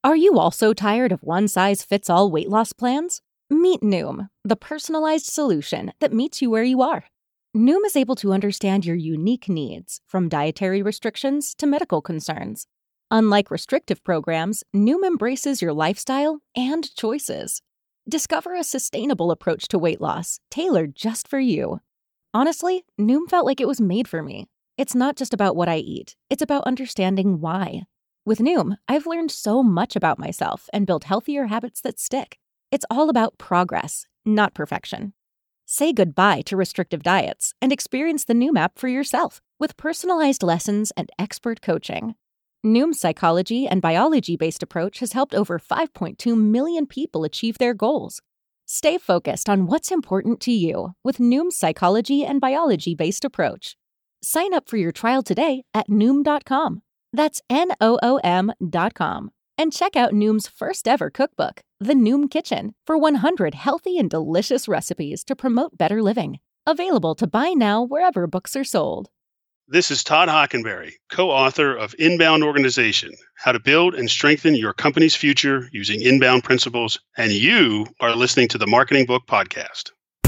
Are you also tired of one-size-fits-all weight loss plans? Meet Noom, the personalized solution that meets you where you are. Noom is able to understand your unique needs, from dietary restrictions to medical concerns. Unlike restrictive programs, Noom embraces your lifestyle and choices. Discover a sustainable approach to weight loss, tailored just for you. Honestly, Noom felt like it was made for me. It's not just about what I eat, it's about understanding why. With Noom, I've learned so much about myself and built healthier habits that stick. It's all about progress, not perfection. Say goodbye to restrictive diets and experience the Noom app for yourself with personalized lessons and expert coaching. Noom's psychology and biology-based approach has helped over 5.2 million people achieve their goals. Stay focused on what's important to you with Noom's psychology and biology-based approach. Sign up for your trial today at Noom.com. That's Noom.com. And check out Noom's first ever cookbook, The Noom Kitchen, for 100 healthy and delicious recipes to promote better living. Available to buy now wherever books are sold. This is Todd Hockenberry, co-author of Inbound Organization, How to Build and Strengthen Your Company's Future Using Inbound Principles, and you are listening to the Marketing Book Podcast.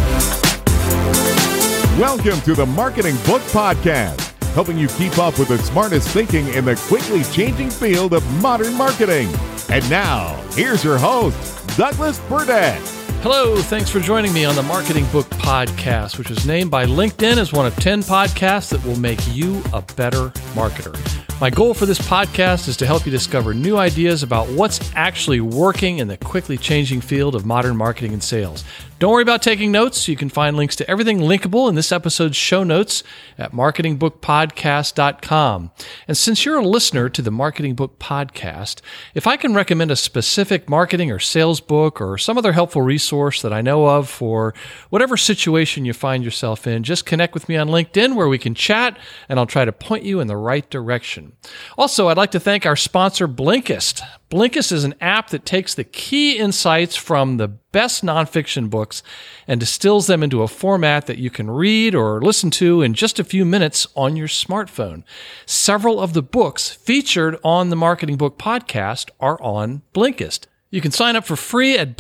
Welcome to the Marketing Book Podcast, helping you keep up with the smartest thinking in the quickly changing field of modern marketing. And now, here's your host, Douglas Burdett. Hello, thanks for joining me on the Marketing Book Podcast, which was named by LinkedIn as one of 10 podcasts that will make you a better marketer. My goal for this podcast is to help you discover new ideas about what's actually working in the quickly changing field of modern marketing and sales. Don't worry about taking notes. You can find links to everything linkable in this episode's show notes at marketingbookpodcast.com. And since you're a listener to the Marketing Book Podcast, if I can recommend a specific marketing or sales book or some other helpful resource that I know of for whatever situation you find yourself in, just connect with me on LinkedIn where we can chat and I'll try to point you in the right direction. Also, I'd like to thank our sponsor, Blinkist. Blinkist is an app that takes the key insights from the best nonfiction books and distills them into a format that you can read or listen to in just a few minutes on your smartphone. Several of the books featured on the Marketing Book Podcast are on Blinkist. You can sign up for free at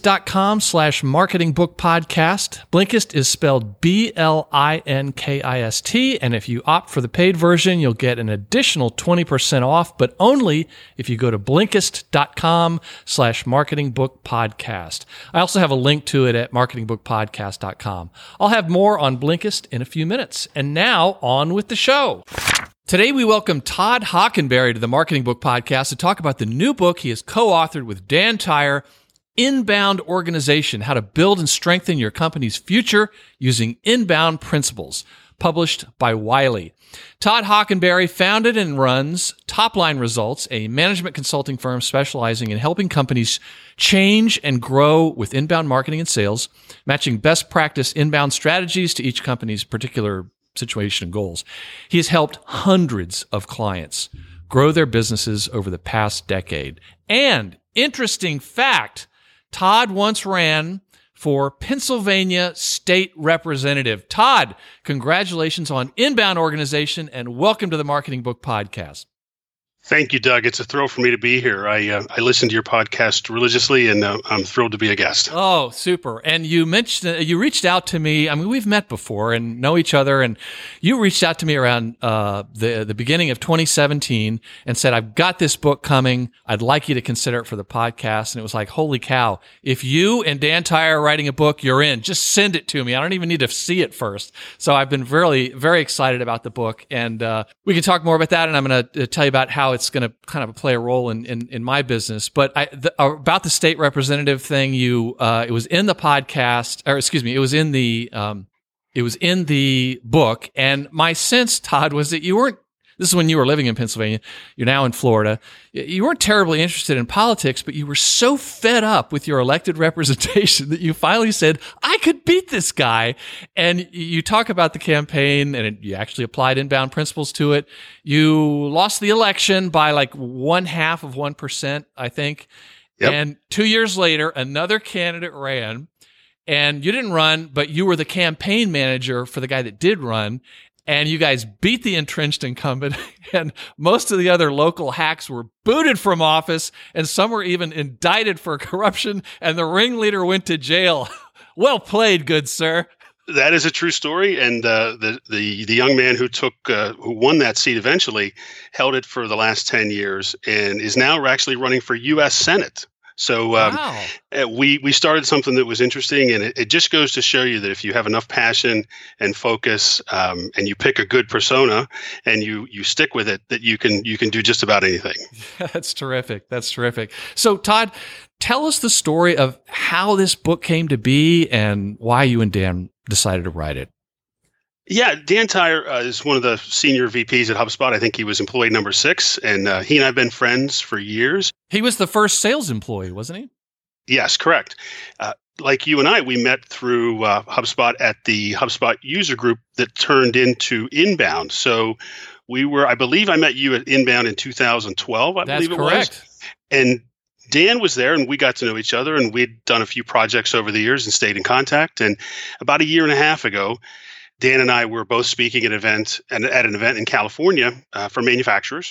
Blinkist.com/marketingbookpodcast. Blinkist is spelled Blinkist, and if you opt for the paid version, you'll get an additional 20% off, but only if you go to Blinkist.com/marketingbookpodcast. I also have a link to it at marketingbookpodcast.com. I'll have more on Blinkist in a few minutes. And now, on with the show. Today, we welcome Todd Hockenberry to the Marketing Book Podcast to talk about the new book he has co-authored with Dan Tyre, Inbound Organization, How to Build and Strengthen Your Company's Future Using Inbound Principles, published by Wiley. Todd Hockenberry founded and runs Topline Results, a management consulting firm specializing in helping companies change and grow with inbound marketing and sales, matching best practice inbound strategies to each company's particular situation and goals. He has helped hundreds of clients grow their businesses over the past decade. And interesting fact, Todd once ran for Pennsylvania State Representative. Todd, congratulations on Inbound Organization and welcome to the Marketing Book Podcast. Thank you, Doug. It's a thrill for me to be here. I listen to your podcast religiously, and I'm thrilled to be a guest. Oh, super. And you mentioned, you reached out to me. I mean, we've met before and know each other, and you reached out to me around the beginning of 2017 and said, I've got this book coming. I'd like you to consider it for the podcast. And it was like, holy cow, if you and Dan Tyre are writing a book, you're in. Just send it to me. I don't even need to see it first. So I've been very, very excited about the book. And we can talk more about that, and I'm going to tell you about how it's going to kind of play a role in my business. But about the state representative thing, it was in the podcast, or excuse me, it was in the book. And my sense, Todd, was that you weren't. This is when you were living in Pennsylvania. You're now in Florida. You weren't terribly interested in politics, but you were so fed up with your elected representation that you finally said, I could beat this guy. And you talk about the campaign, and you actually applied inbound principles to it. You lost the election by like 0.5%, I think. Yep. And 2 years later, another candidate ran. And you didn't run, but you were the campaign manager for the guy that did run. and you guys beat the entrenched incumbent, and most of the other local hacks were booted from office, and some were even indicted for corruption, and the ringleader went to jail. Well played, good sir. That is a true story, and the young man who won that seat eventually held it for the last 10 years and is now actually running for U.S. Senate. So Wow. we started something that was interesting, and it just goes to show you that if you have enough passion and focus, and you pick a good persona and you stick with it, that you can do just about anything. That's terrific. That's terrific. So, Todd, tell us the story of how this book came to be and why you and Dan decided to write it. Yeah, Dan Tyre is one of the senior VPs at HubSpot. I think he was employee number 6, and he and I have been friends for years. He was the first sales employee, wasn't he? Yes, correct. Like you and I, we met through HubSpot at the HubSpot user group that turned into Inbound. So I believe I met you at Inbound in 2012, I believe it was. That's correct. And Dan was there, and we got to know each other, and we'd done a few projects over the years and stayed in contact. And about a year and a half ago, Dan and I were both speaking at an event in California for manufacturers.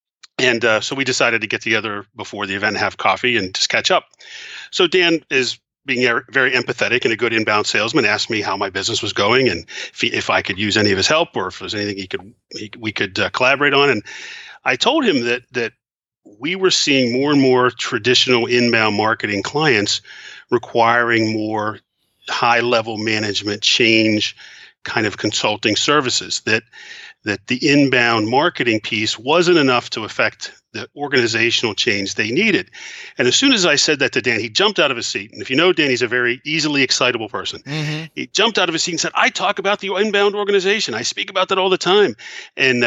And so we decided to get together before the event and have coffee and just catch up. So Dan is being very empathetic and a good inbound salesman, asked me how my business was going and if I could use any of his help or if there's anything we could collaborate on. And I told him that we were seeing more and more traditional inbound marketing clients requiring more high-level management change kind of consulting services, that the inbound marketing piece wasn't enough to affect the organizational change they needed. And as soon as I said that to Dan, he jumped out of his seat. And if you know Dan, he's a very easily excitable person. Mm-hmm. He jumped out of his seat and said, I talk about the inbound organization. I speak about that all the time. And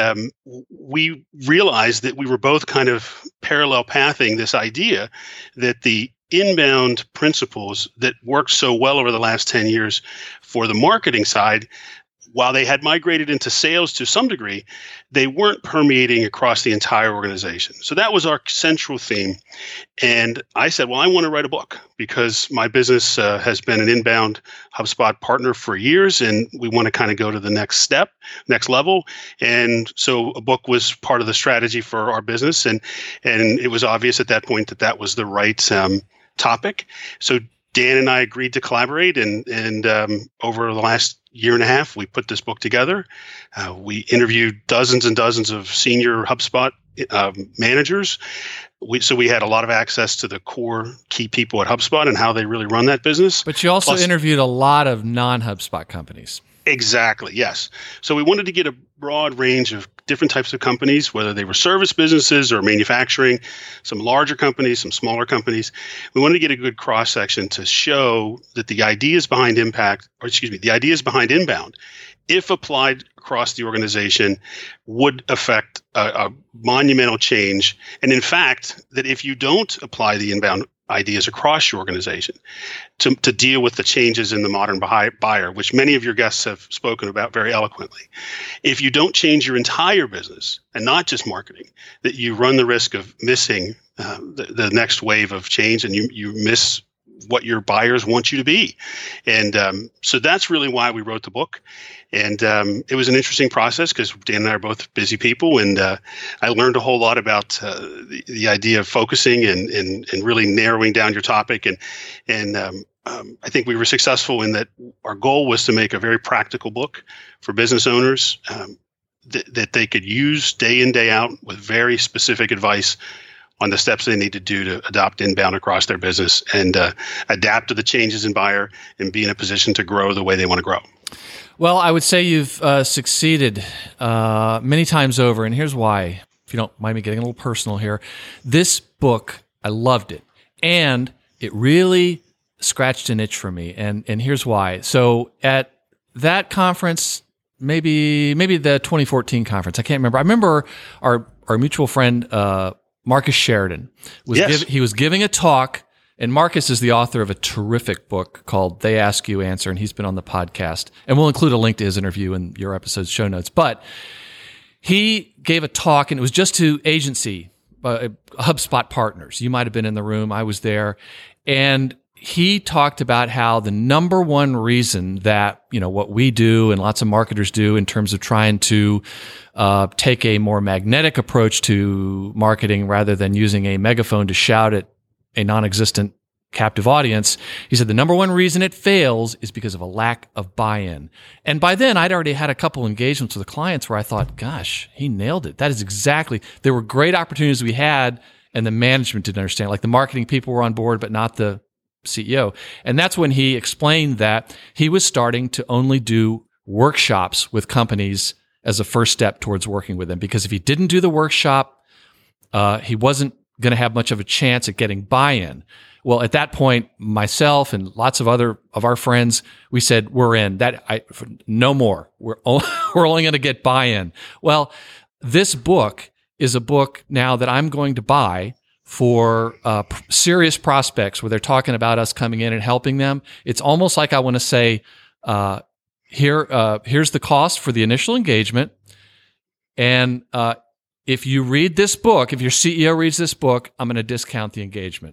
we realized that we were both kind of parallel pathing this idea that the inbound principles that worked so well over the last 10 years for the marketing side, while they had migrated into sales to some degree, they weren't permeating across the entire organization. So that was our central theme. And I said, well, I want to write a book because my business has been an inbound HubSpot partner for years, and we want to kind of go to the next step, next level. And so a book was part of the strategy for our business. And it was obvious at that point that was the right topic. So Dan and I agreed to collaborate, and over the last year and a half, we put this book together. We interviewed dozens and dozens of senior HubSpot managers. So we had a lot of access to the core key people at HubSpot and how they really run that business. But you also interviewed a lot of non-HubSpot companies. Exactly, yes. So we wanted to get a broad range of different types of companies, whether they were service businesses or manufacturing, some larger companies, some smaller companies. We wanted to get a good cross-section to show that the ideas behind the ideas behind inbound, if applied across the organization, would affect a monumental change. And in fact, that if you don't apply the inbound ideas across your organization to deal with the changes in the modern buyer, which many of your guests have spoken about very eloquently. If you don't change your entire business and not just marketing, that you run the risk of missing the next wave of change, and you miss what your buyers want you to be. And so that's really why we wrote the book. And it was an interesting process because Dan and I are both busy people, and I learned a whole lot about the idea of focusing and really narrowing down your topic. And I think we were successful in that our goal was to make a very practical book for business owners that they could use day in, day out with very specific advice on the steps they need to do to adopt inbound across their business and adapt to the changes in buyer and be in a position to grow the way they want to grow. Well, I would say you've succeeded many times over, and here's why. If you don't mind me getting a little personal here. This book, I loved it, and it really scratched an itch for me, and here's why. So at that conference, maybe the 2014 conference, I can't remember. I remember our mutual friend Marcus Sheridan he was giving a talk. And Marcus is the author of a terrific book called They Ask You Answer, and he's been on the podcast. And we'll include a link to his interview in your episode's show notes. But he gave a talk, and it was just to agency, HubSpot partners. You might have been in the room. I was there. And he talked about how the number one reason that, what we do and lots of marketers do in terms of trying to take a more magnetic approach to marketing rather than using a megaphone to shout at a non-existent captive audience, he said the number one reason it fails is because of a lack of buy-in. And by then, I'd already had a couple engagements with the clients where I thought, gosh, he nailed it. That is exactly, there were great opportunities we had, and the management didn't understand. Like the marketing people were on board, but not the CEO. And that's when he explained that he was starting to only do workshops with companies as a first step towards working with them. Because if he didn't do the workshop, he wasn't going to have much of a chance at getting buy-in. Well, at that point, myself and lots of other of our friends, we said, we're in. No more. We're only going to get buy-in. Well, this book is a book now that I'm going to buy for serious prospects where they're talking about us coming in and helping them. It's almost like I want to say, here's the cost for the initial engagement. And if you read this book, if your CEO reads this book, I'm going to discount the engagement.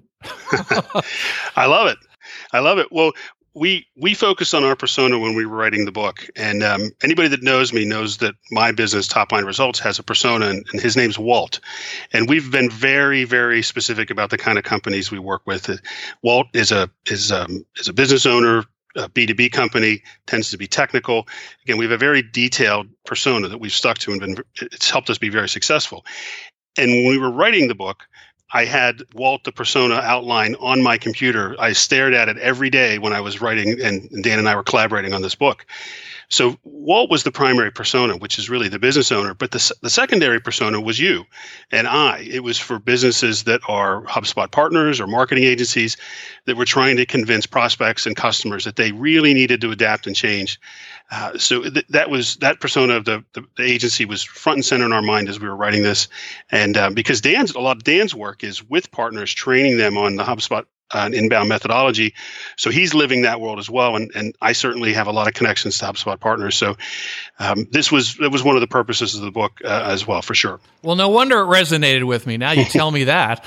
I love it. Well, we focused on our persona when we were writing the book. And anybody that knows me knows that my business, Top Line Results, has a persona, and his name's Walt. And we've been very, very specific about the kind of companies we work with. Walt is a business owner, a B2B company, tends to be technical. Again, we have a very detailed persona that we've stuck to, and it's helped us be very successful. And when we were writing the book, I had Walt, the persona, outline on my computer. I stared at it every day when I was writing, and Dan and I were collaborating on this book. So Walt was the primary persona, which is really the business owner. But the secondary persona was you and I. It was for businesses that are HubSpot partners or marketing agencies that were trying to convince prospects and customers that they really needed to adapt and change. So that persona of the agency was front and center in our mind as we were writing this. And because a lot of Dan's work is with partners, training them on the HubSpot inbound methodology. So he's living that world as well. And I certainly have a lot of connections to HubSpot partners. So it was one of the purposes of the book as well, for sure. Well, no wonder it resonated with me. Now you tell me that.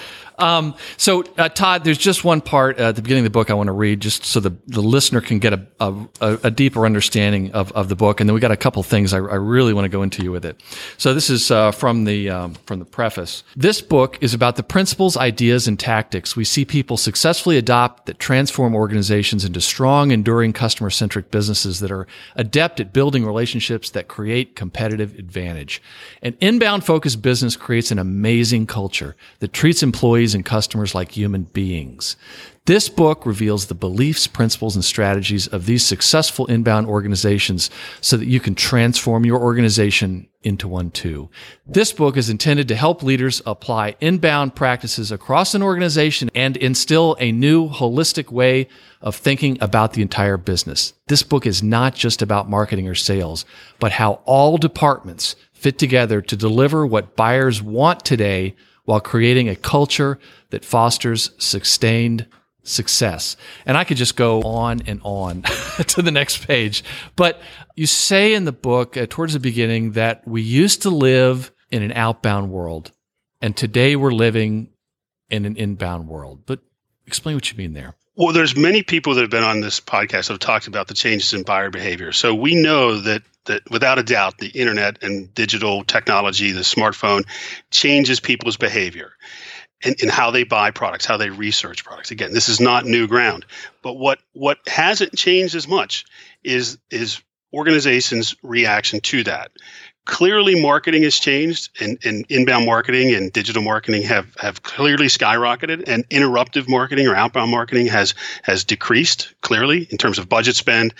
So Todd, there's just one part at the beginning of the book I want to read just so the listener can get a deeper understanding of the book. And then we got a couple things I really want to go into you with it. So this is from the preface. This book is about the principles, ideas, and tactics we see people successfully adopt that transform organizations into strong, enduring, customer-centric businesses that are adept at building relationships that create competitive advantage. An inbound-focused business creates an amazing culture that treats employees and customers like human beings. This book reveals the beliefs, principles, and strategies of these successful inbound organizations so that you can transform your organization into one too. This book is intended to help leaders apply inbound practices across an organization and instill a new holistic way of thinking about the entire business. This book is not just about marketing or sales, but how all departments fit together to deliver what buyers want today while creating a culture that fosters sustained success. And I could just go on and on to the next page. But you say in the book towards the beginning that we used to live in an outbound world, and today we're living in an inbound world. But explain what you mean there. Well, there's many people that have been on this podcast that have talked about the changes in buyer behavior. So we know that without a doubt, the internet and digital technology, the smartphone, changes people's behavior and how they buy products, how they research products. Again, this is not new ground. But what hasn't changed as much is organizations' reaction to that. Clearly, marketing has changed, and inbound marketing and digital marketing have clearly skyrocketed, and interruptive marketing or outbound marketing has decreased clearly in terms of budget spend,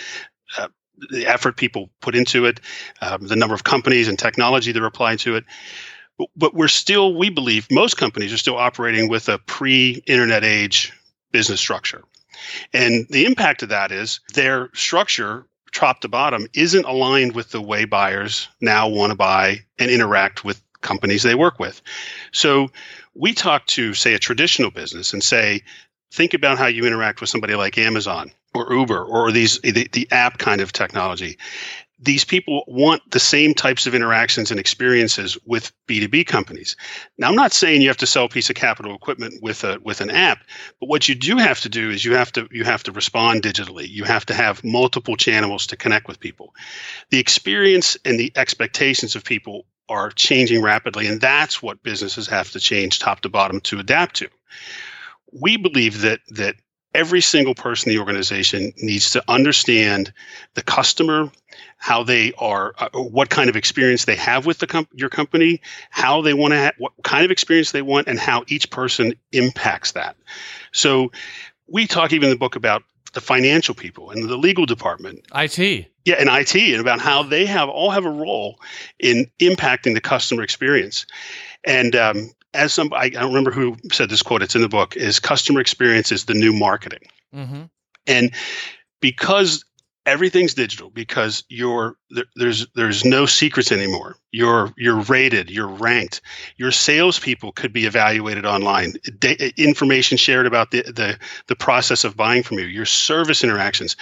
the effort people put into it, the number of companies and technology that are applying to it. But we believe most companies are still operating with a pre-internet age business structure. And the impact of that is their structure, top to bottom, isn't aligned with the way buyers now want to buy and interact with companies they work with. So we talk to, say, a traditional business and say, think about how you interact with somebody like Amazon or Uber or the app kind of technology. these people want the same types of interactions and experiences with B2B companies. Now, I'm not saying you have to sell a piece of capital equipment with an app, but what you do have to do is you have to respond digitally. You have to have multiple channels to connect with people. The experience and the expectations of people are changing rapidly, and that's what businesses have to change top to bottom to adapt to. We believe that every single person in the organization needs to understand the customer, how they are, what kind of experience they have with your company, how they want to, what kind of experience they want, and how each person impacts that. So we talk even in the book about the financial people and the legal department, IT. Yeah, and IT, and about how they all have a role in impacting the customer experience. And I don't remember who said this quote, it's in the book, is customer experience is the new marketing. Mm-hmm. And because everything's digital, because there's no secrets anymore. You're rated, you're ranked. Your salespeople could be evaluated online. Information shared about the process of buying from you. Your service interactions.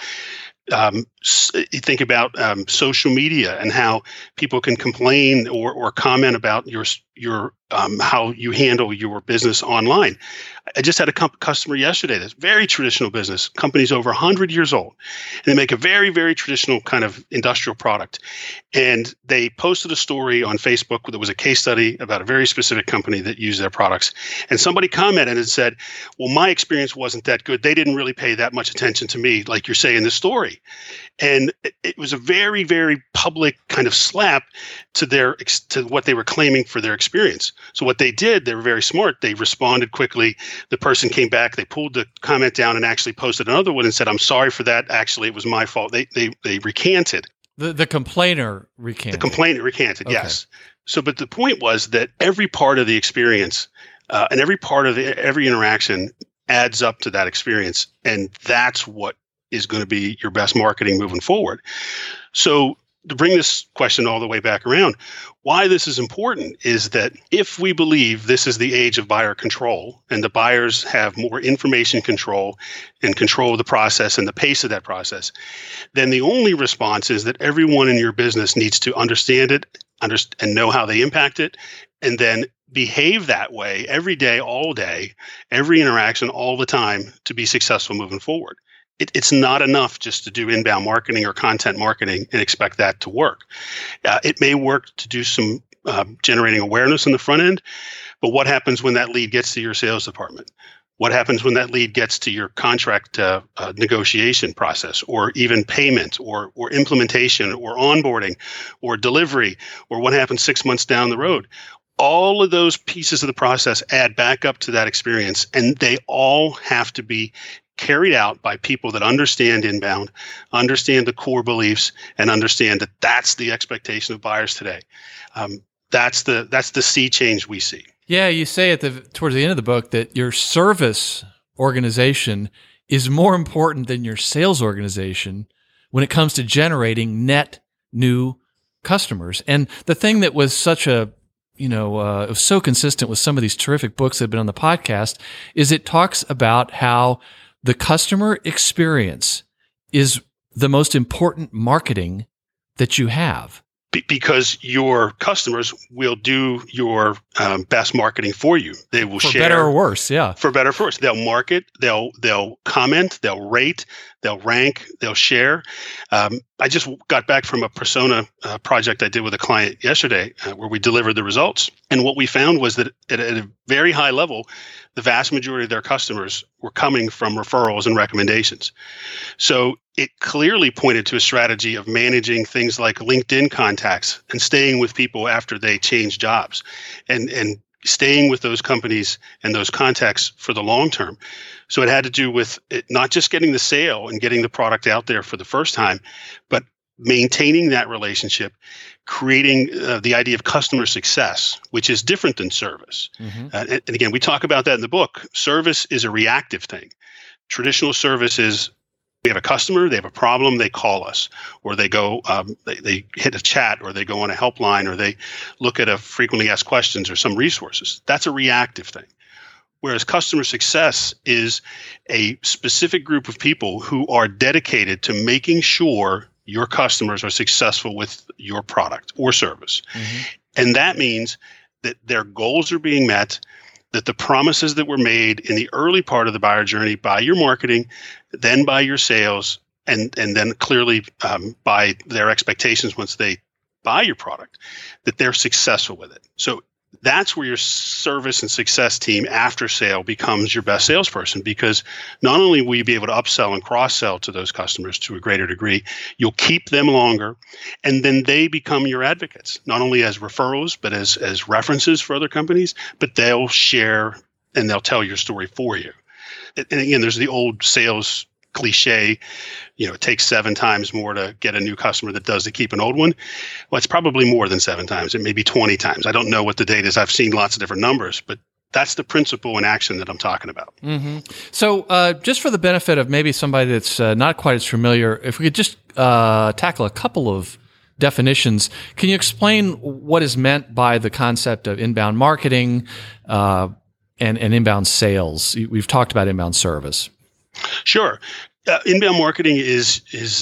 You think about social media and how people can complain or comment about your how you handle your business online. I just had a customer yesterday that's very traditional business, company's over 100 years old, and they make a very, very traditional kind of industrial product. And they posted a story on Facebook where there was a case study about a very specific company that used their products. And somebody commented and said, well, my experience wasn't that good. They didn't really pay that much attention to me, like you're saying in the story. And it was a very, very public kind of slap to what they were claiming for their experience. So what they did, they were very smart. They responded quickly. The person came back. They pulled the comment down and actually posted another one and said, "I'm sorry for that. Actually, it was my fault." They recanted. The complainer recanted. The complainant recanted. Okay. Yes. So, but the point was that every part of the experience and every part of every interaction adds up to that experience, and that's what is going to be your best marketing moving forward. So to bring this question all the way back around, why this is important is that if we believe this is the age of buyer control and the buyers have more information control and control of the process and the pace of that process, then the only response is that everyone in your business needs to understand it and know how they impact it, and then behave that way every day, all day, every interaction, all the time to be successful moving forward. It's not enough just to do inbound marketing or content marketing and expect that to work. It may work to do some generating awareness on the front end, but what happens when that lead gets to your sales department? What happens when that lead gets to your contract negotiation process, or even payment, or implementation, or onboarding, or delivery, or what happens 6 months down the road? All of those pieces of the process add back up to that experience, and they all have to be carried out by people that understand inbound, understand the core beliefs, and understand that that's the expectation of buyers today. That's the sea change we see. Yeah, you say towards the end of the book that your service organization is more important than your sales organization when it comes to generating net new customers. And the thing that was such it was so consistent with some of these terrific books that have been on the podcast is it talks about how the customer experience is the most important marketing that you have. Because your customers will do your best marketing for you. They will share. For better or worse, yeah. For better or for worse. They'll market, they'll comment, they'll rate, they'll rank, they'll share. I just got back from a persona project I did with a client yesterday where we delivered the results. And what we found was that at a very high level, the vast majority of their customers were coming from referrals and recommendations. So it clearly pointed to a strategy of managing things like LinkedIn contacts and staying with people after they change jobs and staying with those companies and those contacts for the long term. So it had to do with it, not just getting the sale and getting the product out there for the first time, but maintaining that relationship, creating the idea of customer success, which is different than service. Mm-hmm. And again, we talk about that in the book. Service is a reactive thing. Traditional service is we have a customer, they have a problem, they call us, or they go, they hit a chat, or they go on a helpline, or they look at a frequently asked questions or some resources. That's a reactive thing. Whereas customer success is a specific group of people who are dedicated to making sure your customers are successful with your product or service. Mm-hmm. And that means that their goals are being met, that the promises that were made in the early part of the buyer journey by your marketing, then by your sales, and then clearly by their expectations once they buy your product, that they're successful with it. So that's where your service and success team after sale becomes your best salesperson, because not only will you be able to upsell and cross-sell to those customers to a greater degree, you'll keep them longer, and then they become your advocates, not only as referrals, but as references for other companies, but they'll share and they'll tell your story for you. And again, there's the old sales cliche, it takes 7 times more to get a new customer than it does to keep an old one. Well, it's probably more than 7 times. It may be 20 times. I don't know what the data is. I've seen lots of different numbers, but that's the principle in action that I'm talking about. Mm-hmm. So just for the benefit of maybe somebody that's not quite as familiar, if we could just tackle a couple of definitions. Can you explain what is meant by the concept of inbound marketing and inbound sales? We've talked about inbound service. Sure. Inbound marketing is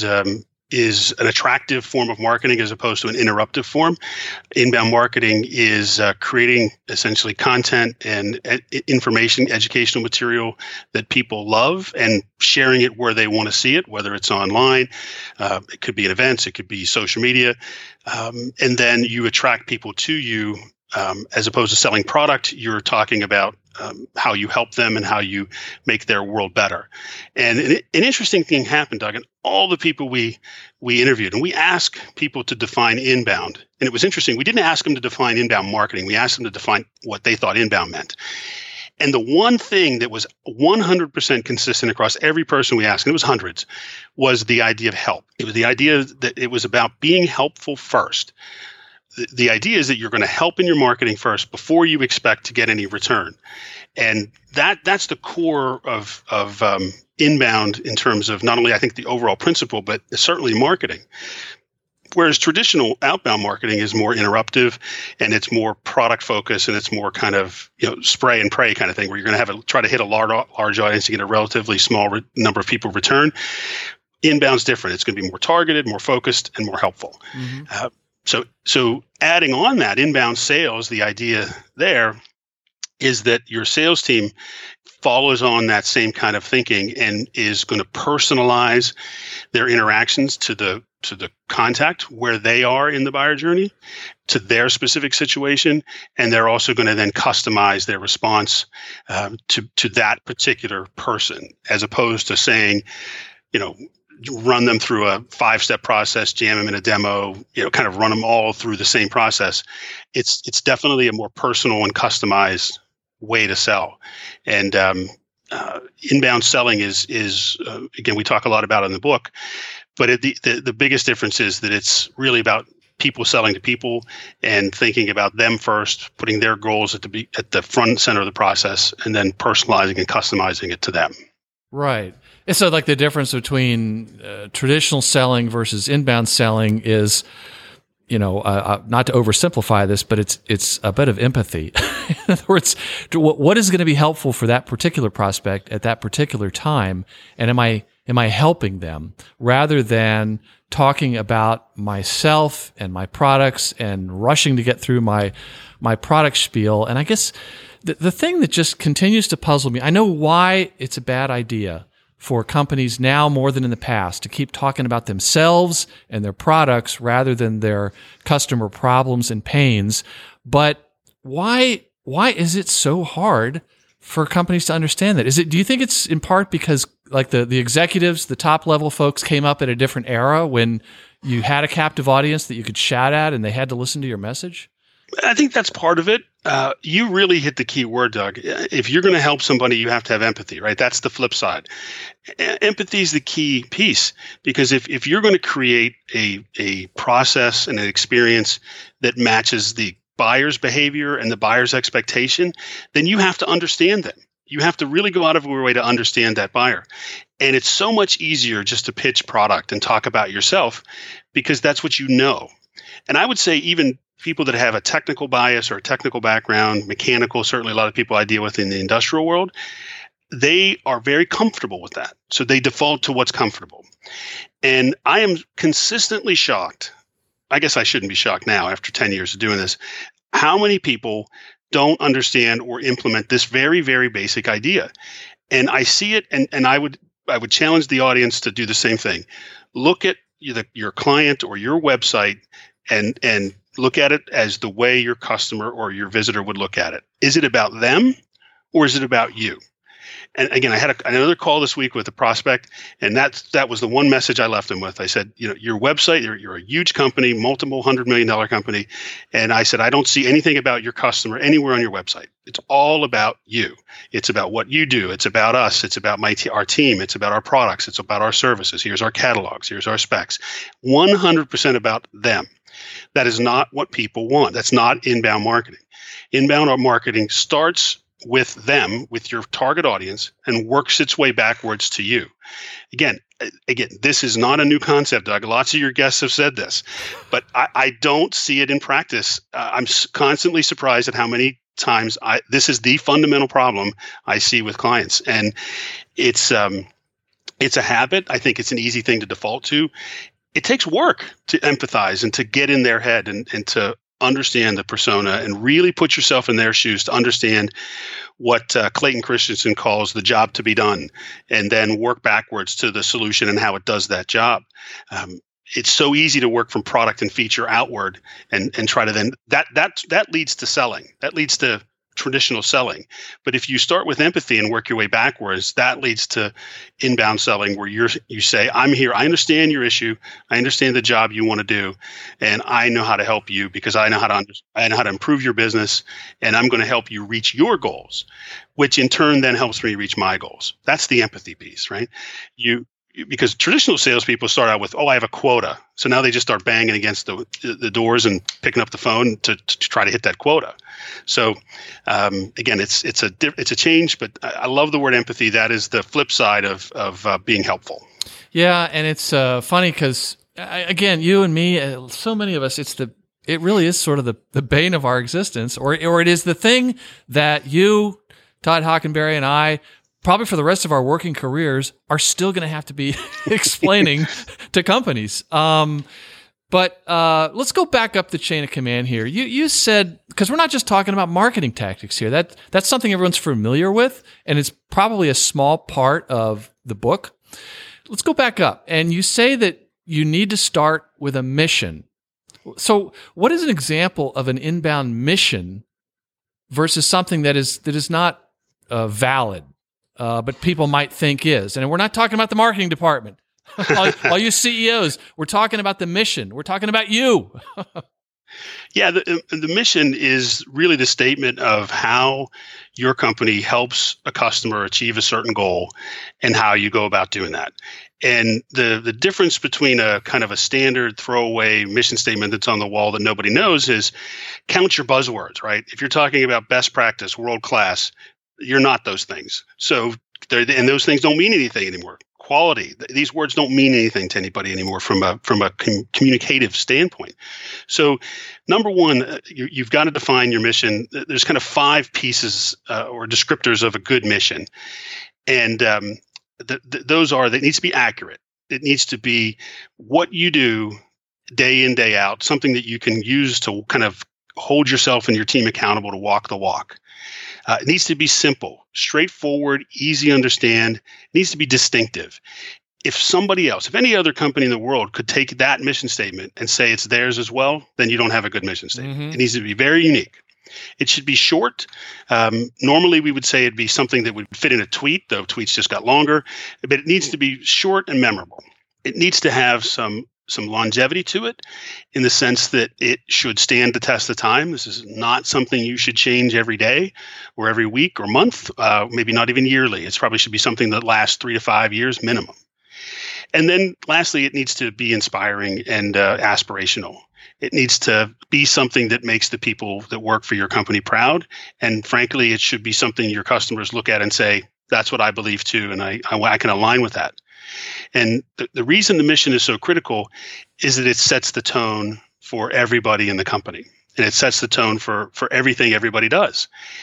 an attractive form of marketing as opposed to an interruptive form. Inbound marketing is creating essentially content and information, educational material that people love and sharing it where they want to see it, whether it's online, it could be in events, it could be social media, and then you attract people to you. As opposed to selling product, you're talking about how you help them and how you make their world better. And an interesting thing happened, Doug, and all the people we interviewed, and we asked people to define inbound. And it was interesting. We didn't ask them to define inbound marketing. We asked them to define what they thought inbound meant. And the one thing that was 100% consistent across every person we asked, and it was hundreds, was the idea of help. It was the idea that it was about being helpful first. The idea is that you're going to help in your marketing first before you expect to get any return. And that's the core of inbound in terms of not only, I think, the overall principle, but certainly marketing. Whereas traditional outbound marketing is more interruptive and it's more product focused and it's more kind of spray and pray kind of thing, where you're going to try to hit a large audience to get a relatively small number of people return. Inbound's different. It's going to be more targeted, more focused, and more helpful. Mm-hmm. So adding on that inbound sales, the idea there is that your sales team follows on that same kind of thinking and is going to personalize their interactions to the contact where they are in the buyer journey, to their specific situation, and they're also going to then customize their response to that particular person, as opposed to saying, run them through a 5-step process, jam them in a demo, kind of run them all through the same process. It's definitely a more personal and customized way to sell. And inbound selling is again, we talk a lot about it in the book, but the biggest difference is that it's really about people selling to people and thinking about them first, putting their goals at the front and center of the process, and then personalizing and customizing it to them. Right. And so like the difference between traditional selling versus inbound selling is, not to oversimplify this, but it's a bit of empathy. In other words, what is going to be helpful for that particular prospect at that particular time? And am I helping them rather than talking about myself and my products and rushing to get through my product spiel? And I guess the thing that just continues to puzzle me, I know why it's a bad idea for companies now more than in the past to keep talking about themselves and their products rather than their customer problems and pains. But why is it so hard for companies to understand that? Do you think it's in part because like the executives, the top level folks came up at a different era when you had a captive audience that you could shout at and they had to listen to your message? I think that's part of it. You really hit the key word, Doug. If you're going to help somebody, you have to have empathy, right? That's the flip side. Empathy is the key piece, because if you're going to create a process and an experience that matches the buyer's behavior and the buyer's expectation, then you have to understand them. You have to really go out of your way to understand that buyer. And it's so much easier just to pitch product and talk about yourself because that's what you know. And I would say even people that have a technical bias or a technical background, mechanical, certainly a lot of people I deal with in the industrial world, they are very comfortable with that. So they default to what's comfortable. And I am consistently shocked. I guess I shouldn't be shocked now after 10 years of doing this, how many people don't understand or implement this very, very basic idea. And I see it, and I would challenge the audience to do the same thing. Look at your client or your website and look at it as the way your customer or your visitor would look at it. Is it about them or is it about you? And again, I had another call this week with a prospect, and that was the one message I left them with. I said, your website, you're a huge company, multiple $100 million company. And I said, I don't see anything about your customer anywhere on your website. It's all about you. It's about what you do. It's about us. It's about our team. It's about our products. It's about our services. Here's our catalogs. Here's our specs. 100% about them. That is not what people want. That's not inbound marketing. Inbound marketing starts with them, with your target audience, and works its way backwards to you. Again, this is not a new concept, Doug. Lots of your guests have said this, but I don't see it in practice. I'm constantly surprised at how many times this is the fundamental problem I see with clients. And it's a habit. I think it's an easy thing to default to. It takes work to empathize and to get in their head and to understand the persona and really put yourself in their shoes to understand what Clayton Christensen calls the job to be done, and then work backwards to the solution and how it does that job. It's so easy to work from product and feature outward and try to then that leads to selling. That leads to traditional selling. But if you start with empathy and work your way backwards, that leads to inbound selling, where you say, I'm here. I understand your issue. I understand the job you want to do, and I know how to help you because I know how to improve your business, and I'm going to help you reach your goals, which in turn then helps me reach my goals. That's the empathy piece, right? Because traditional salespeople start out with, I have a quota. So now they just start banging against the doors and picking up the phone to try to hit that quota. So again, it's a change, but I love the word empathy. That is the flip side of being helpful. Yeah, and it's funny because again, you and me, so many of us, it really is sort of the bane of our existence, or it is the thing that you, Todd Hockenberry, and I, probably for the rest of our working careers, are still going to have to be explaining to companies. But let's go back up the chain of command here. You said, because we're not just talking about marketing tactics here. That's something everyone's familiar with, and it's probably a small part of the book. Let's go back up. And you say that you need to start with a mission. So what is an example of an inbound mission versus something that is not valid? But people might think is. And we're not talking about the marketing department. all you CEOs, we're talking about the mission. We're talking about you. Yeah, the mission is really the statement of how your company helps a customer achieve a certain goal and how you go about doing that. And the difference between a kind of a standard throwaway mission statement that's on the wall that nobody knows is count your buzzwords, right? If you're talking about best practice, world class, you're not those things. So, and those things don't mean anything anymore. Quality, these words don't mean anything to anybody anymore from a communicative standpoint. So, number one, you've got to define your mission. There's kind of 5 pieces or descriptors of a good mission, and those are that it needs to be accurate. It needs to be what you do day in, day out, something that you can use to kind of hold yourself and your team accountable to walk the walk. It needs to be simple, straightforward, easy to understand. It needs to be distinctive. If any other company in the world could take that mission statement and say it's theirs as well, then you don't have a good mission statement. Mm-hmm. It needs to be very unique. It should be short. Normally, we would say it'd be something that would fit in a tweet, though tweets just got longer. But it needs to be short and memorable. It needs to have some longevity to it, in the sense that it should stand the test of time. This is not something you should change every day or every week or month, maybe not even yearly. It probably should be something that lasts 3 to 5 years minimum. And then lastly, it needs to be inspiring and aspirational. It needs to be something that makes the people that work for your company proud. And frankly, it should be something your customers look at and say, that's what I believe too, and I can align with that. And the reason the mission is so critical is that it sets the tone for everybody in the company, and it sets the tone for everything everybody does.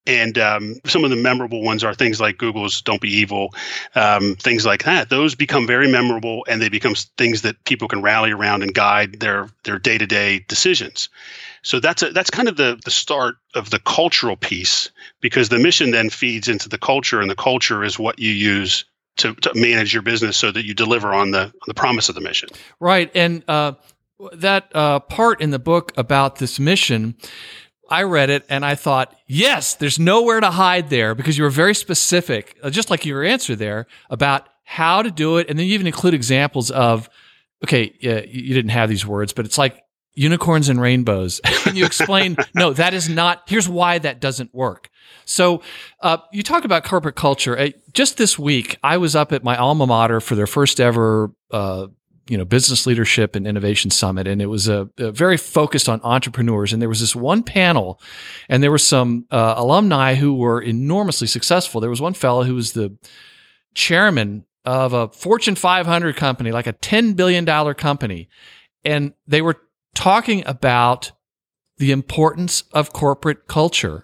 And some of the memorable ones are things like Google's "Don't be evil," things like that. Those become very memorable, and they become things that people can rally around and guide their day-to-day decisions. So that's kind of the start of the cultural piece, because the mission then feeds into the culture, and the culture is what you use to manage your business so that you deliver on the promise of the mission. Right. And that part in the book about this mission, I read it and I thought, yes, there's nowhere to hide there, because you were very specific, just like your answer there, about how to do it. And then you even include examples of, okay, you didn't have these words, but it's like unicorns and rainbows. And you explain, no, that is not, here's why that doesn't work. So you talk about corporate culture. Just this week, I was up at my alma mater for their first ever Business Leadership and Innovation Summit, and it was a very focused on entrepreneurs. And there was this one panel, and there were some alumni who were enormously successful. There was one fellow who was the chairman of a Fortune 500 company, like a $10 billion company, and they were talking about the importance of corporate culture.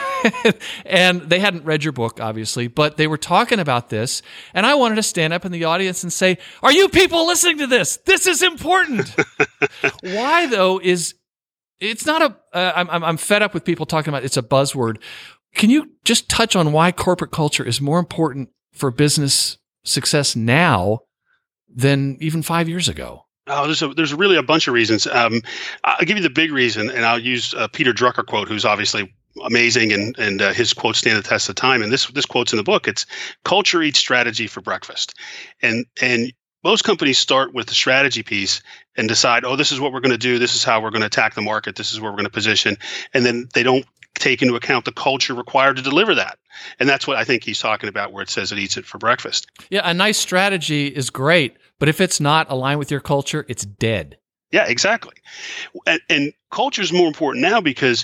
And they hadn't read your book, obviously, but they were talking about this. And I wanted to stand up in the audience and say, are you people listening to this? This is important. Why, though, is it's not I'm fed up with people talking about it's a buzzword. Can you just touch on why corporate culture is more important for business success now than even 5 years ago? Oh, there's really a bunch of reasons. I'll give you the big reason, and I'll use a Peter Drucker quote, who's obviously amazing, and his quotes stand the test of time. And this quote's in the book. It's culture eats strategy for breakfast. And most companies start with the strategy piece and decide, oh, this is what we're going to do. This is how we're going to attack the market. This is where we're going to position. And then they don't take into account the culture required to deliver that. And that's what I think he's talking about, where it says it eats it for breakfast. Yeah, a nice strategy is great, but if it's not aligned with your culture, it's dead. Yeah, exactly. And culture is more important now because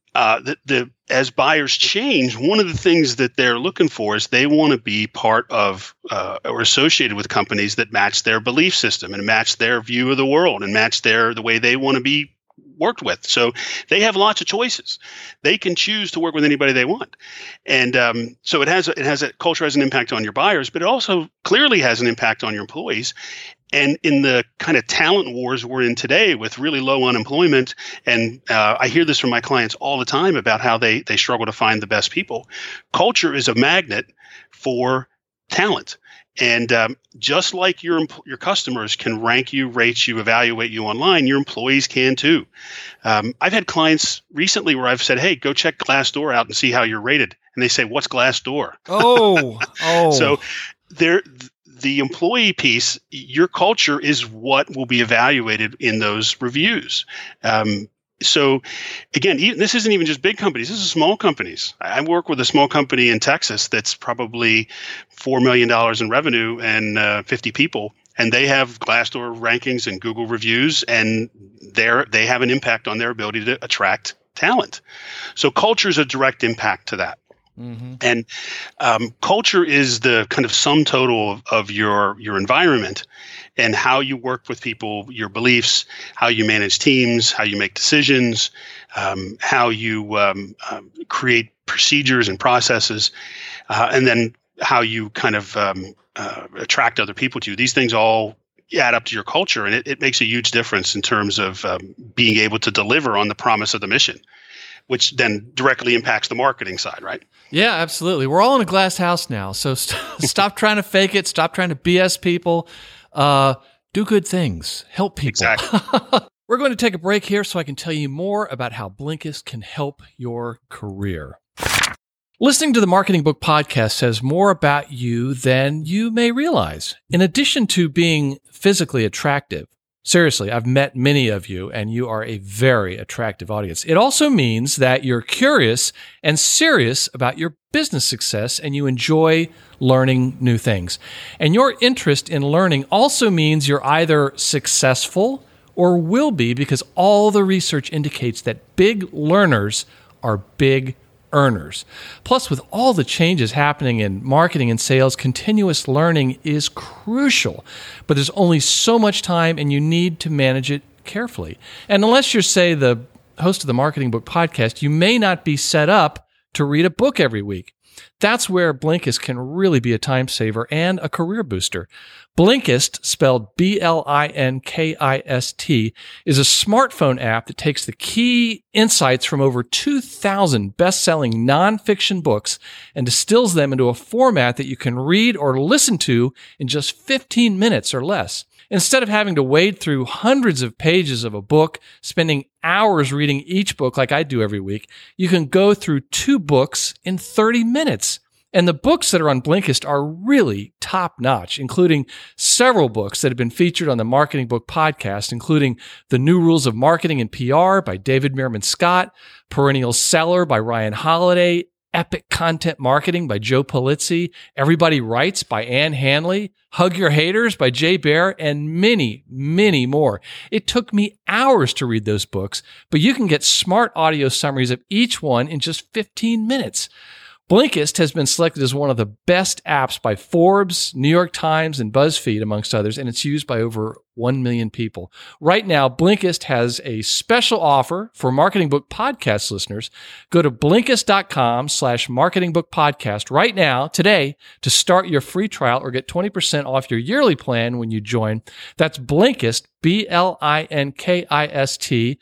as buyers change, one of the things that they're looking for is they want to be part of or associated with companies that match their belief system and match their view of the world and match the way they want to be worked with. So they have lots of choices. They can choose to work with anybody they want. And so culture has an impact on your buyers, but it also clearly has an impact on your employees. And in the kind of talent wars we're in today with really low unemployment, and I hear this from my clients all the time about how they struggle to find the best people. Culture is a magnet for talent. And just like your customers can rank you, rate you, evaluate you online, your employees can too. I've had clients recently where I've said, hey, go check Glassdoor out and see how you're rated. And they say, what's Glassdoor? Oh. So the employee piece, your culture is what will be evaluated in those reviews. So again, this isn't even just big companies. This is small companies. I work with a small company in Texas that's probably $4 million in revenue and 50 people. And they have Glassdoor rankings and Google reviews, and they have an impact on their ability to attract talent. So culture is a direct impact to that. Mm-hmm. And culture is the kind of sum total of your environment and how you work with people, your beliefs, how you manage teams, how you make decisions, how you create procedures and processes, and then how you kind of attract other people to you. These things all add up to your culture, and it makes a huge difference in terms of being able to deliver on the promise of the mission, which then directly impacts the marketing side, right? Yeah, absolutely. We're all in a glass house now, so stop trying to fake it. Stop trying to BS people. Do good things. Help people. Exactly. We're going to take a break here so I can tell you more about how Blinkist can help your career. Listening to the Marketing Book Podcast says more about you than you may realize. In addition to being physically attractive, seriously, I've met many of you, and you are a very attractive audience. It also means that you're curious and serious about your business success, and you enjoy learning new things. And your interest in learning also means you're either successful or will be, because all the research indicates that big learners are big earners. Plus, with all the changes happening in marketing and sales, continuous learning is crucial. But there's only so much time, and you need to manage it carefully. And unless you're, say, the host of the Marketing Book Podcast, you may not be set up to read a book every week. That's where Blinkist can really be a time saver and a career booster. Blinkist, spelled Blinkist, is a smartphone app that takes the key insights from over 2,000 best-selling nonfiction books and distills them into a format that you can read or listen to in just 15 minutes or less. Instead of having to wade through hundreds of pages of a book, spending hours reading each book like I do every week, you can go through 2 books in 30 minutes. And the books that are on Blinkist are really top-notch, including several books that have been featured on the Marketing Book Podcast, including The New Rules of Marketing and PR by David Meerman Scott, Perennial Seller by Ryan Holiday, Epic Content Marketing by Joe Pulizzi, Everybody Writes by Ann Handley, Hug Your Haters by Jay Baer, and many, many more. It took me hours to read those books, but you can get smart audio summaries of each one in just 15 minutes. Blinkist has been selected as one of the best apps by Forbes, New York Times, and BuzzFeed, amongst others, and it's used by over 1 million people. Right now, Blinkist has a special offer for Marketing Book Podcast listeners. Go to Blinkist.com/marketingbookpodcast right now, today, to start your free trial or get 20% off your yearly plan when you join. That's Blinkist, Blinkist,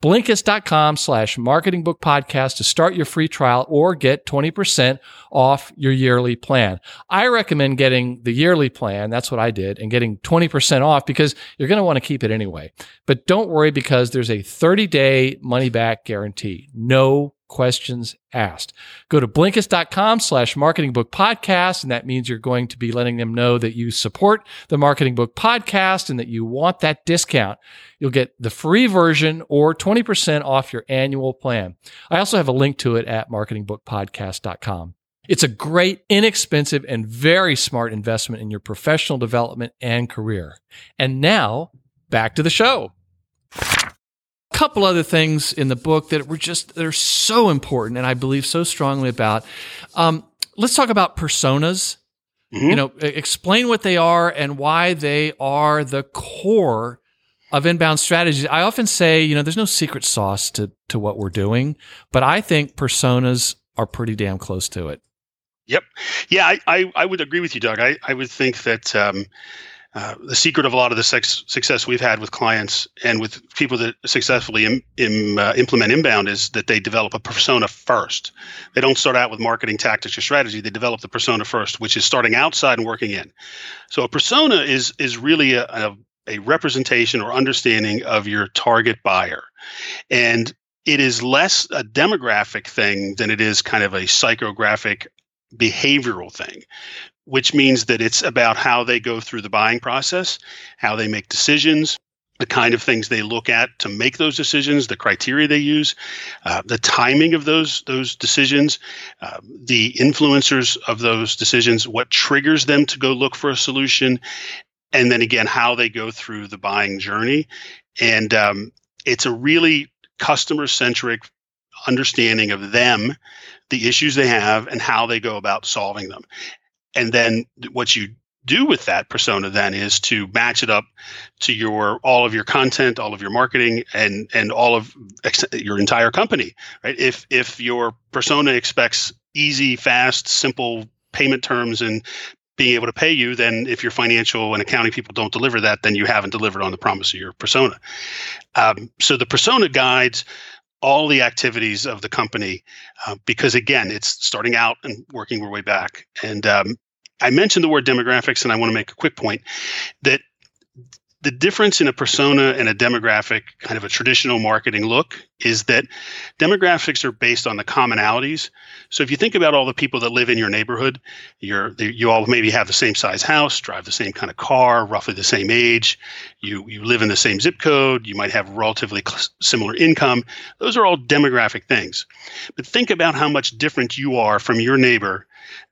Blinkist.com/marketingbookpodcast to start your free trial or get 20% off your yearly plan. I recommend getting the yearly plan. That's what I did, and getting 20% off because you're going to want to keep it anyway. But don't worry, because there's a 30-day money-back guarantee. No questions asked. Go to Blinkist.com/marketingbookpodcast, and that means you're going to be letting them know that you support the Marketing Book Podcast and that you want that discount. You'll get the free version or 20% off your annual plan. I also have a link to it at marketingbookpodcast.com. It's a great, inexpensive, and very smart investment in your professional development and career. And now, back to the show. Couple other things in the book that they're so important and I believe so strongly about. Let's talk about personas. Mm-hmm. Explain what they are and why they are the core of inbound strategies. I often say, there's no secret sauce to what we're doing, but I think personas are pretty damn close to it. Yep. Yeah, I would agree with you, Doug. I would think that the secret of a lot of the success we've had with clients and with people that successfully implement inbound is that they develop a persona first. They don't start out with marketing tactics or strategy. They develop the persona first, which is starting outside and working in. So a persona is really a representation or understanding of your target buyer. And it is less a demographic thing than it is kind of a psychographic behavioral thing, which means that it's about how they go through the buying process, how they make decisions, the kind of things they look at to make those decisions, the criteria they use, the timing of those decisions, the influencers of those decisions, what triggers them to go look for a solution, and then again, how they go through the buying journey. And it's a really customer-centric understanding of them, the issues they have, and how they go about solving them. And then what you do with that persona then is to match it up to all of your content, all of your marketing, and all of your entire company, right? If your persona expects easy, fast, simple payment terms and being able to pay you, then if your financial and accounting people don't deliver that, then you haven't delivered on the promise of your persona. So the persona guides all the activities of the company because, again, it's starting out and working our way back. And I mentioned the word demographics, and I want to make a quick point that the difference in a persona and a demographic, kind of a traditional marketing look, is that demographics are based on the commonalities. So if you think about all the people that live in your neighborhood, you all maybe have the same size house, drive the same kind of car, roughly the same age, you live in the same zip code, you might have relatively similar income. Those are all demographic things. But think about how much different you are from your neighbor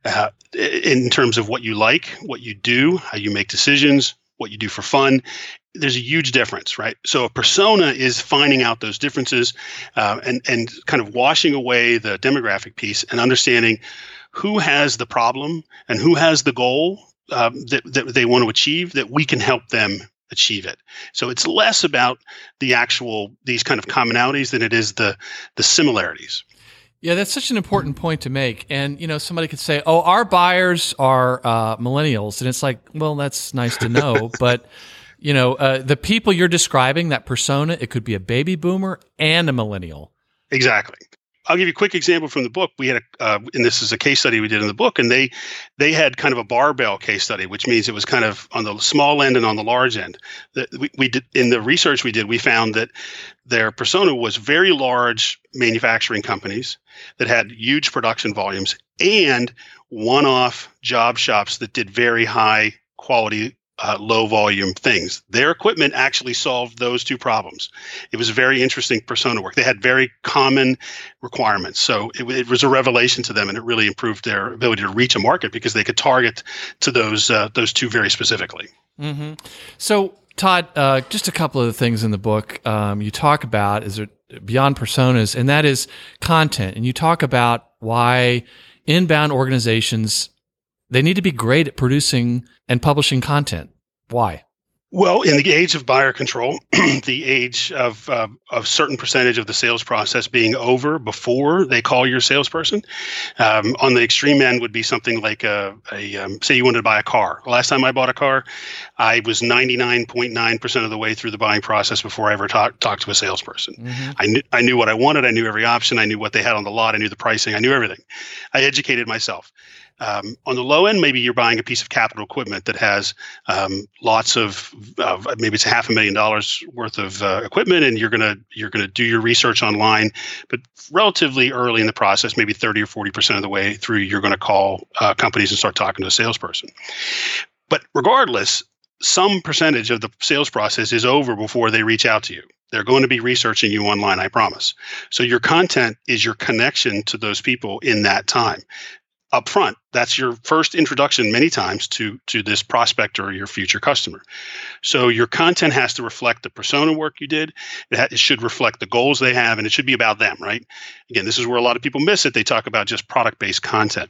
in terms of what you like, what you do, how you make decisions, what you do for fun. There's a huge difference, right? So a persona is finding out those differences and kind of washing away the demographic piece and understanding who has the problem and who has the goal that they want to achieve, that we can help them achieve it. So it's less about these kind of commonalities than it is the similarities. Yeah, that's such an important point to make. And, somebody could say, oh, our buyers are millennials. And it's like, well, that's nice to know. But, the people you're describing, that persona, it could be a baby boomer and a millennial. Exactly. I'll give you a quick example from the book. We had and this is a case study we did in the book, and they had kind of a barbell case study, which means it was kind of on the small end and on the large end. We did in the research we did, we found that their persona was very large manufacturing companies that had huge production volumes and one-off job shops that did very high quality low volume things. Their equipment actually solved those two problems. It was very interesting persona work. They had very common requirements. So it was a revelation to them, and it really improved their ability to reach a market because they could target to those two very specifically. Mm-hmm. So Todd, just a couple of the things in the book you talk about is beyond personas, and that is content. And you talk about why inbound organizations, they need to be great at producing and publishing content. Why? Well, in the age of buyer control, the age of a certain percentage of the sales process being over before they call your salesperson, on the extreme end would be something like say you wanted to buy a car. The last time I bought a car, I was 99.9% of the way through the buying process before I ever talked to a salesperson. Mm-hmm. I knew what I wanted. I knew every option. I knew what they had on the lot. I knew the pricing. I knew everything. I educated myself. On the low end, maybe you're buying a piece of capital equipment that has lots of maybe it's $500,000 worth of equipment, and you're gonna do your research online. But relatively early in the process, maybe 30 or 40% of the way through, you're going to call companies and start talking to a salesperson. But regardless, some percentage of the sales process is over before they reach out to you. They're going to be researching you online, I promise. So your content is your connection to those people in that time. Up front, that's your first introduction many times to this prospect or your future customer. So your content has to reflect the persona work you did. It should reflect the goals they have, and it should be about them, right? Again, this is where a lot of people miss it. They talk about just product-based content.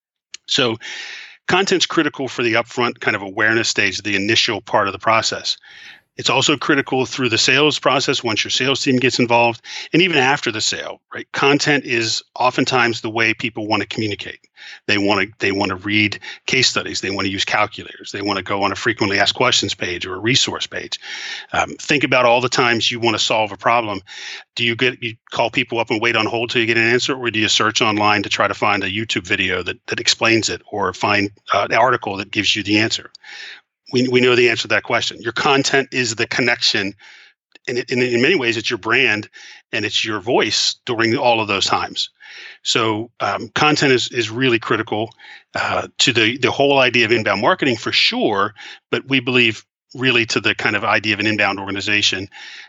So content's critical for the upfront kind of awareness stage, the initial part of the process. It's also critical through the sales process once your sales team gets involved, and even after the sale, right? Content is oftentimes the way people want to communicate. They want to read case studies. They want to use calculators. They want to go on a frequently asked questions page or a resource page. Think about all the times you want to solve a problem. Do you call people up and wait on hold till you get an answer, or do you search online to try to find a YouTube video that explains it, or find an article that gives you the answer? We know the answer to that question. Your content is the connection, and in many ways, it's your brand and it's your voice during all of those times. So content is really critical to the whole idea of inbound marketing for sure, but we believe really to the kind of idea of an inbound organization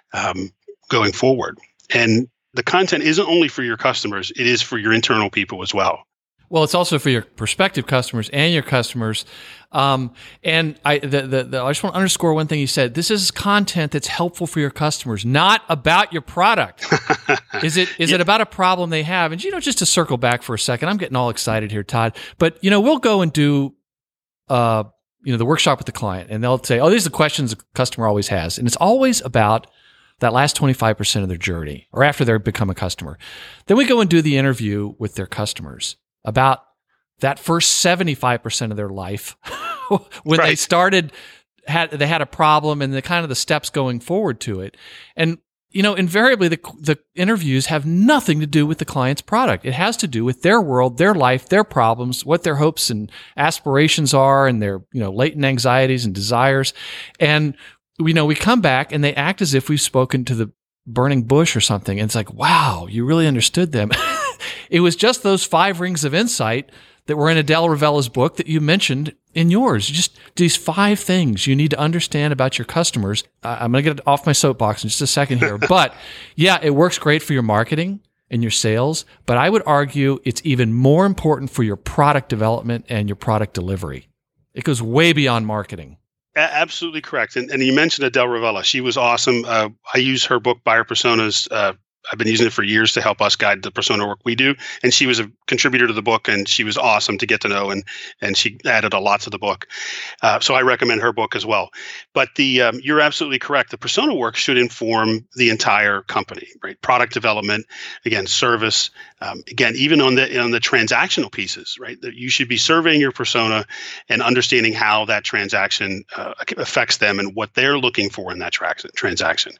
going forward. And the content isn't only for your customers, it is for your internal people as well. Well, it's also for your prospective customers and your customers. And I just want to underscore one thing you said. This is content that's helpful for your customers, not about your product. Is it about a problem they have? And, just to circle back for a second, I'm getting all excited here, Todd. But, we'll go and do, the workshop with the client, and they'll say, oh, these are the questions the customer always has. And it's always about that last 25% of their journey or after they become a customer. Then we go and do the interview with their customers about that first 75% of their life when right. They started, they had a problem and the kind of the steps going forward to it. And, invariably the interviews have nothing to do with the client's product. It has to do with their world, their life, their problems, what their hopes and aspirations are, and their, latent anxieties and desires. And, we come back and they act as if we've spoken to the burning bush or something. And it's like, wow, you really understood them. It was just those 5 rings of insight that were in Adele Ravella's book that you mentioned in yours. Just these 5 things you need to understand about your customers. I'm going to get off my soapbox in just a second here. But yeah, it works great for your marketing and your sales. But I would argue it's even more important for your product development and your product delivery. It goes way beyond marketing. Absolutely correct. And you mentioned Adele Ravella. She was awesome. I use her book, Buyer Personas, I've been using it for years to help us guide the persona work we do. And she was a contributor to the book, and she was awesome to get to know, and she added a lot to the book. So I recommend her book as well. But you're absolutely correct. The persona work should inform the entire company, right? Product development, again, service, again, even on the transactional pieces, right? That you should be surveying your persona and understanding how that transaction affects them and what they're looking for in that transaction.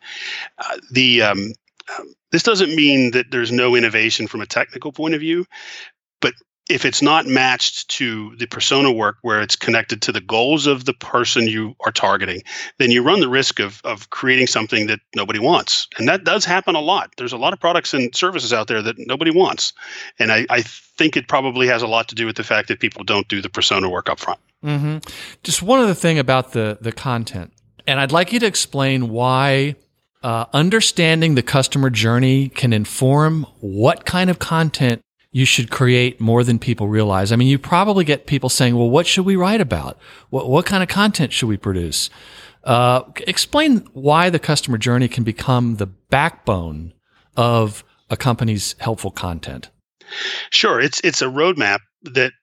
This doesn't mean that there's no innovation from a technical point of view, but if it's not matched to the persona work where it's connected to the goals of the person you are targeting, then you run the risk of creating something that nobody wants. And that does happen a lot. There's a lot of products and services out there that nobody wants. And I think it probably has a lot to do with the fact that people don't do the persona work up front. Mm-hmm. Just one other thing about the content. And I'd like you to explain why understanding the customer journey can inform what kind of content you should create more than people realize. I mean, you probably get people saying, well, what should we write about? What kind of content should we produce? Explain why the customer journey can become the backbone of a company's helpful content. Sure. It's a roadmap that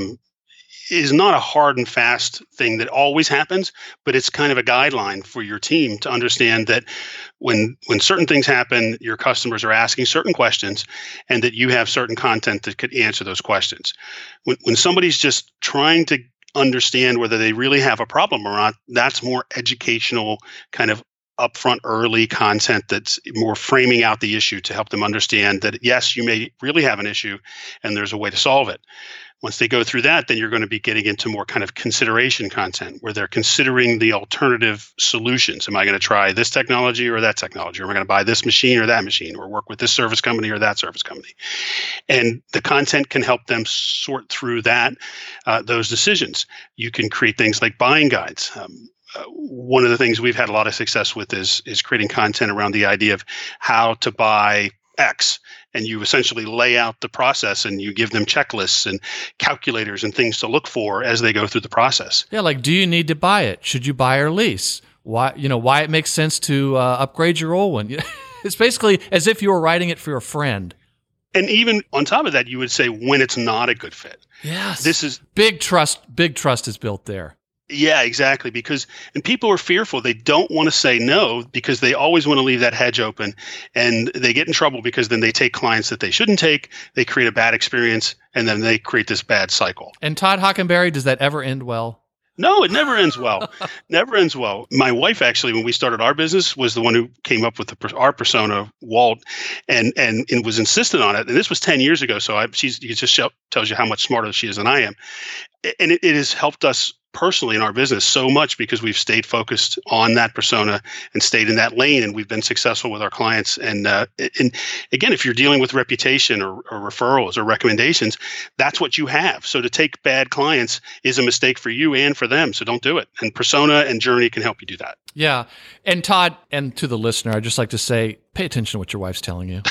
is not a hard and fast thing that always happens, but it's kind of a guideline for your team to understand that when certain things happen, your customers are asking certain questions, and that you have certain content that could answer those questions. When somebody's just trying to understand whether they really have a problem or not, that's more educational, kind of upfront early content that's more framing out the issue to help them understand that, yes, you may really have an issue and there's a way to solve it. Once they go through that, then you're going to be getting into more kind of consideration content where they're considering the alternative solutions. Am I going to try this technology or that technology? Or am I going to buy this machine or that machine, or work with this service company or that service company? And the content can help them sort through those decisions. You can create things like buying guides. One of the things we've had a lot of success with is creating content around the idea of how to buy X. And you essentially lay out the process, and you give them checklists and calculators and things to look for as they go through the process. Yeah, like, do you need to buy it? Should you buy or lease? Why it makes sense to upgrade your old one? It's basically as if you were writing it for a friend. And even on top of that, you would say when it's not a good fit. Yes, this is big trust. Big trust is built there. Yeah, exactly. And people are fearful. They don't want to say no because they always want to leave that hedge open, and they get in trouble because then they take clients that they shouldn't take. They create a bad experience, and then they create this bad cycle. And Todd Hockenberry, does that ever end well? No, it never ends well. Never ends well. My wife, actually, when we started our business, was the one who came up with our persona, Walt, and was insistent on it. And this was 10 years ago, so it just tells you how much smarter she is than I am. And it has helped us personally in our business so much because we've stayed focused on that persona and stayed in that lane, and we've been successful with our clients. And again, if you're dealing with reputation or referrals or recommendations, that's what you have. So to take bad clients is a mistake for you and for them. So don't do it. And persona and journey can help you do that. Yeah. And Todd, and to the listener, I'd just like to say, pay attention to what your wife's telling you.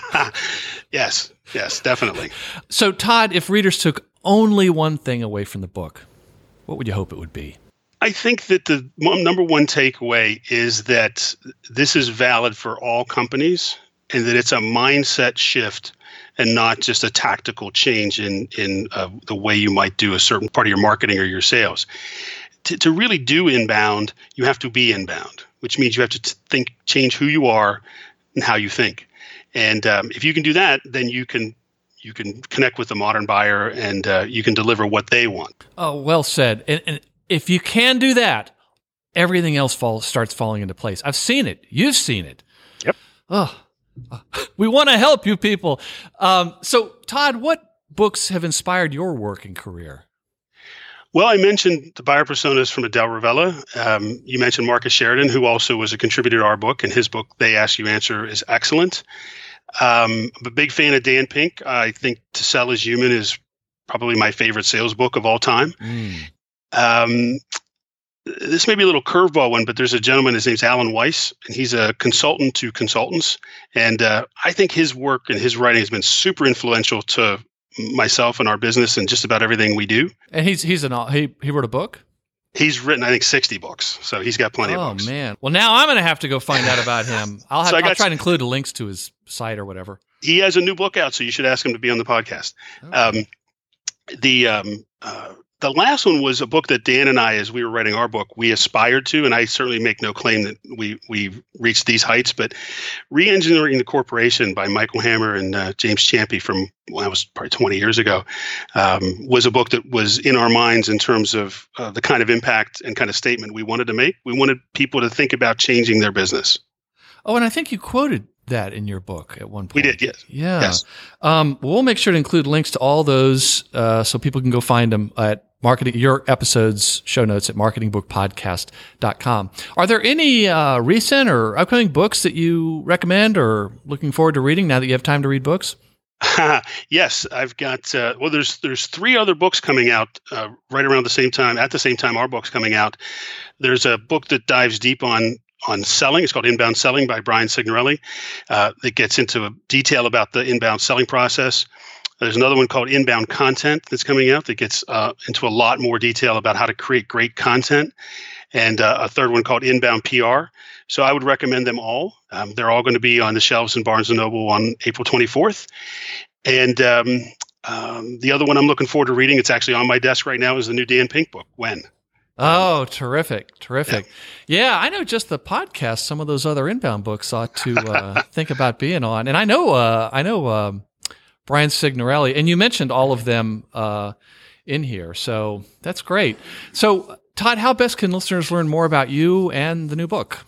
Yes, definitely. So Todd, if readers took only one thing away from the book, what would you hope it would be? I think that the number one takeaway is that this is valid for all companies, and that it's a mindset shift and not just a tactical change in the way you might do a certain part of your marketing or your sales. To really do inbound, you have to be inbound, which means you have to change who you are and how you think. And if you can do that, then you can connect with the modern buyer, and you can deliver what they want. Oh, well said. And if you can do that, everything else starts falling into place. I've seen it. You've seen it. Yep. Oh, we want to help you people. So, Todd, what books have inspired your work and career? Well, I mentioned the buyer personas from Adele Ravella. You mentioned Marcus Sheridan, who also was a contributor to our book, and his book, They Ask You Answer, is excellent. I'm a big fan of Dan Pink. I think To Sell is Human is probably my favorite sales book of all time. This may be a little curveball one, but there's a gentleman, his name's Alan Weiss, and he's a consultant to consultants. And I think his work and his writing has been super influential to myself and our business and just about everything we do. And he wrote a book? He's written, I think, 60 books, so he's got plenty of books. Oh, man. Well, now I'm going to have to go find out about him. I'll try to include links to his site or whatever. He has a new book out, so you should ask him to be on the podcast. Okay. The last one was a book that Dan and I, as we were writing our book, we aspired to, and I certainly make no claim that we reached these heights, but Re-Engineering the Corporation by Michael Hammer and James Champy from, that was probably 20 years ago, was a book that was in our minds in terms of the kind of impact and kind of statement we wanted to make. We wanted people to think about changing their business. Oh, and I think you quoted that in your book at one point. We did, yes. Yeah. Yes. We'll make sure to include links to all those so people can go find them at your episode's show notes at marketingbookpodcast.com. Are there any recent or upcoming books that you recommend or looking forward to reading now that you have time to read books? Yes, I've got, there's 3 other books coming out right around the same time, at the same time our book's coming out. There's a book that dives deep on selling. It's called Inbound Selling by Brian Signorelli. That gets into detail about the inbound selling process. There's another one called Inbound Content that's coming out that gets into a lot more detail about how to create great content. And a third one called Inbound PR. So I would recommend them all. They're all going to be on the shelves in Barnes & Noble on April 24th. And the other one I'm looking forward to reading, it's actually on my desk right now, is the new Dan Pink book, When. Oh, terrific. Yeah, I know just the podcast, some of those other inbound books ought to think about being on. And I know Brian Signorelli, and you mentioned all of them in here, so that's great. So, Todd, how best can listeners learn more about you and the new book?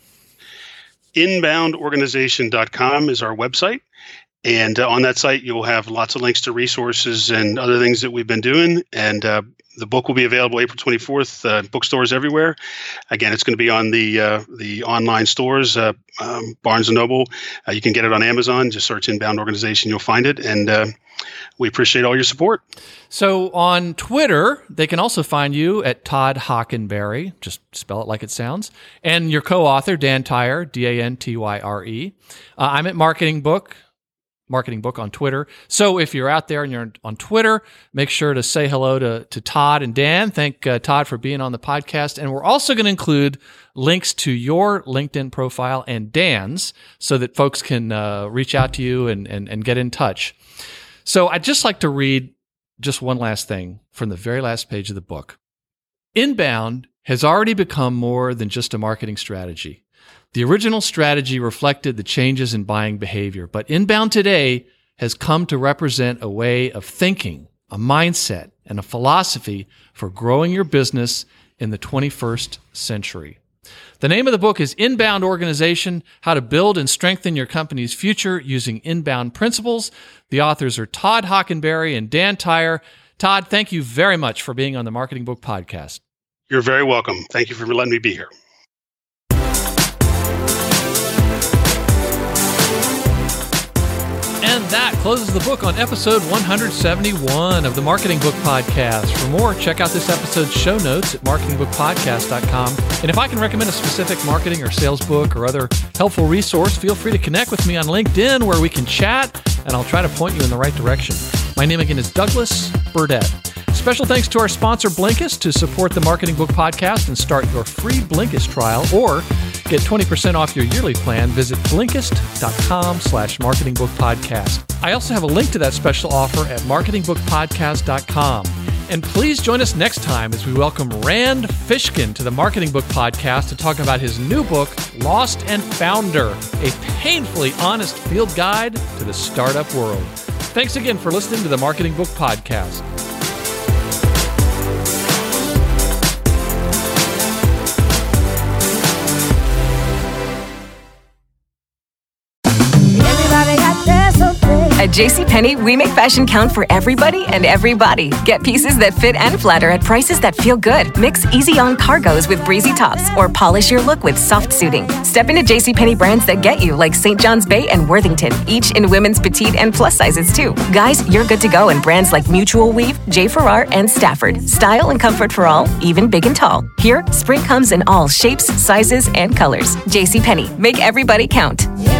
Inboundorganization.com is our website. And on that site, you'll have lots of links to resources and other things that we've been doing. And the book will be available April 24th, bookstores everywhere. Again, it's going to be on the online stores, Barnes & Noble. You can get it on Amazon. Just search Inbound Organization. You'll find it. And we appreciate all your support. So on Twitter, they can also find you at Todd Hockenberry. Just spell it like it sounds. And your co-author, Dan Tyre, Dantyre. I'm at Marketing Book on Twitter. So if you're out there and you're on Twitter, make sure to say hello to Todd and Dan. Thank Todd for being on the podcast. And we're also going to include links to your LinkedIn profile and Dan's so that folks can reach out to you and get in touch. So I'd just like to read just one last thing from the very last page of the book. Inbound has already become more than just a marketing strategy. The original strategy reflected the changes in buying behavior, but Inbound today has come to represent a way of thinking, a mindset, and a philosophy for growing your business in the 21st century. The name of the book is Inbound Organization, How to Build and Strengthen Your Company's Future Using Inbound Principles. The authors are Todd Hockenberry and Dan Tyre. Todd, thank you very much for being on the Marketing Book Podcast. You're very welcome. Thank you for letting me be here. And that closes the book on episode 171 of the Marketing Book Podcast. For more, check out this episode's show notes at marketingbookpodcast.com. And if I can recommend a specific marketing or sales book or other helpful resource, feel free to connect with me on LinkedIn where we can chat, and I'll try to point you in the right direction. My name again is Douglas Burdett. Special thanks to our sponsor, Blinkist, to support the Marketing Book Podcast and start your free Blinkist trial, or get 20% off your yearly plan. Visit Blinkist.com/marketingbookpodcast. I also have a link to that special offer at marketingbookpodcast.com. And please join us next time as we welcome Rand Fishkin to the Marketing Book Podcast to talk about his new book, Lost and Founder, a painfully honest field guide to the startup world. Thanks again for listening to the Marketing Book Podcast. At JCPenney, we make fashion count for everybody and everybody. Get pieces that fit and flatter at prices that feel good. Mix easy-on cargos with breezy tops, or polish your look with soft suiting. Step into JCPenney brands that get you, like St. John's Bay and Worthington, each in women's petite and plus sizes too. Guys, you're good to go in brands like Mutual Weave, J. Farrar, and Stafford. Style and comfort for all, even big and tall. Here, spring comes in all shapes, sizes, and colors. JCPenney, make everybody count.